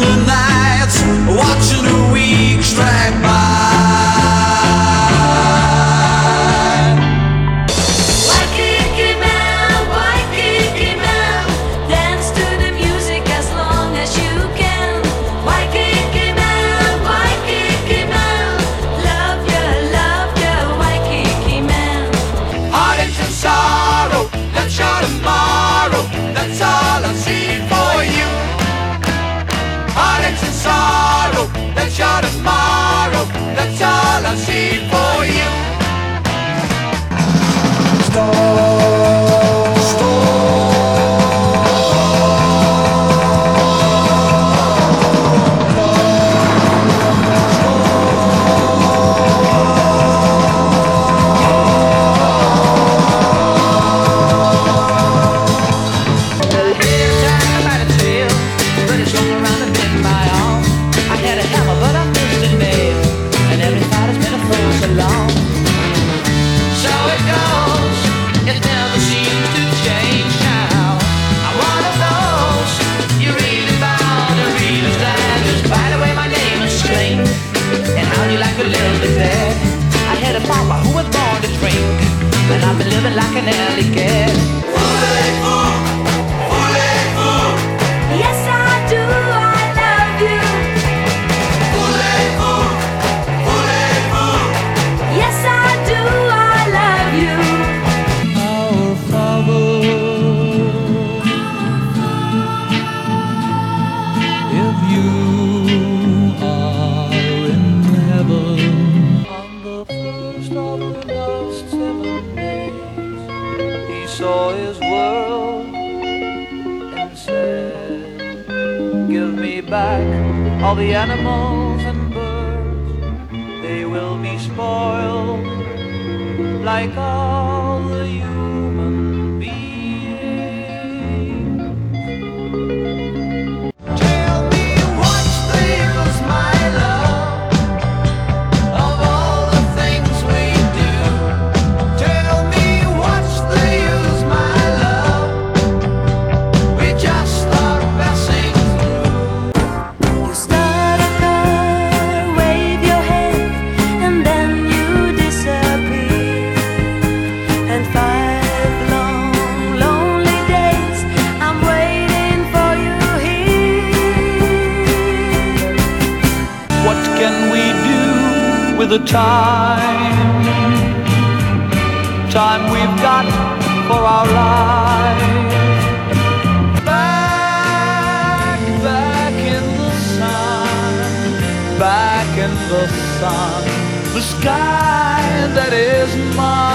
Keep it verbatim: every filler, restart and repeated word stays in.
the nights, watching the weeks drag by. Waikiki man, Waikiki man, dance to the music as long as you can. Waikiki man, Waikiki man, love ya, love ya, Waikiki man. Heartaches and sorrow, that's your tomorrow, that's all I see for you. Heartaches and sorrow, that's your tomorrow, that's all I see for you. And I've been living like an alley cat. Voulez-vous, voulez-vous, Yes, I do, I love you. voulez-vous, voulez-vous, Yes, I do, I love you. Our Father, if you are in heaven, on the first of the last seven days, he saw his world and said, give me back all the animals and birds. They will be spoiled like all the human beings. tell me what's the use, my love, of all the things we do. Tell me what's the use, my love, we just start passing through. You start a car, wave your hand, and then you disappear. And five long, lonely days, I'm waiting for you here. What can we do with the time? Time we've got for our lives. Back, back in the sun, back in the sun, the sky that is mine.